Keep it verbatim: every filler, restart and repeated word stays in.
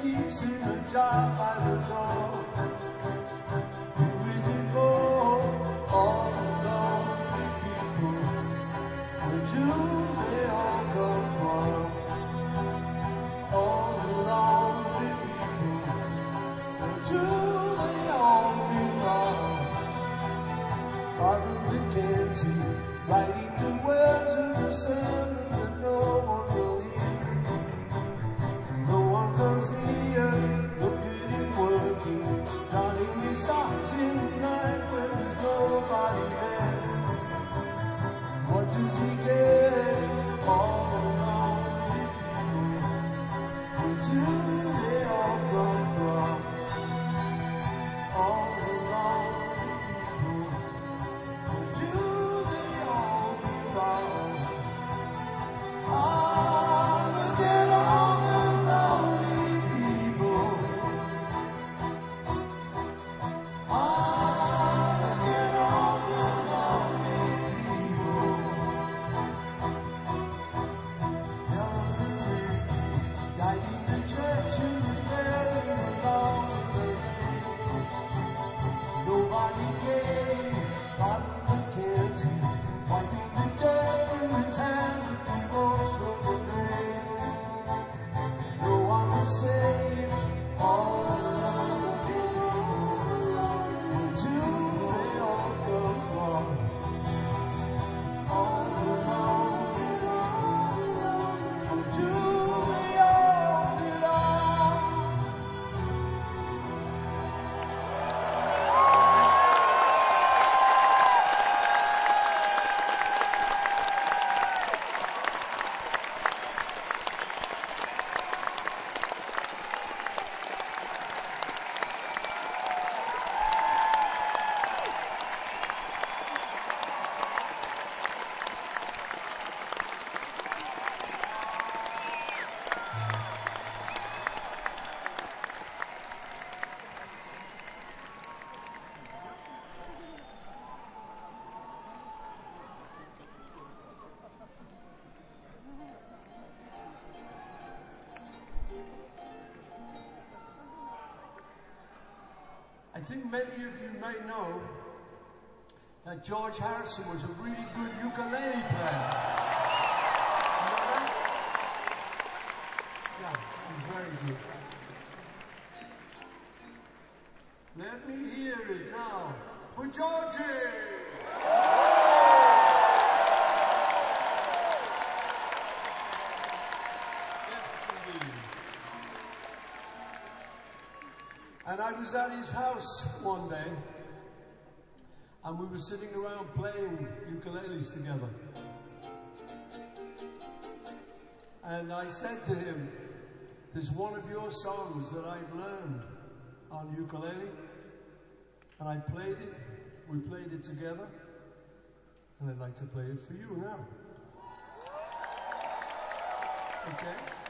keeps in a jar by the door. Who is it for? All the lonely people. Where do they all come from? All the lonely people. Where do they all belong? Father Mackenzie, writing the words of the sermon that no one will hear. No one comes near, look at him working, darning his socks in the night when there's nobody there. What does he get? All lonely people. Where do they all come from? All the lonely people. Where do they all belong? Ah, look at all the lonely people. Ah, look at all the lonely people. Young Louis, guiding the church in the very along the lane. Nobody came, Father Mackenzie, wiping the dirt from his hand with the most of the rain. No one was saved, all alone again. Where do they all come from? All alone again. Where do they all belong? I think many of you may know that George Harrison was a really good ukulele player. You know that? Yeah, he's very good. Let me hear it now for Georgie! And I was at his house one day, and we were sitting around playing ukuleles together. And I said to him, there's one of your songs that I've learned on ukulele, and I played it, we played it together, and I'd like to play it for you now. Okay?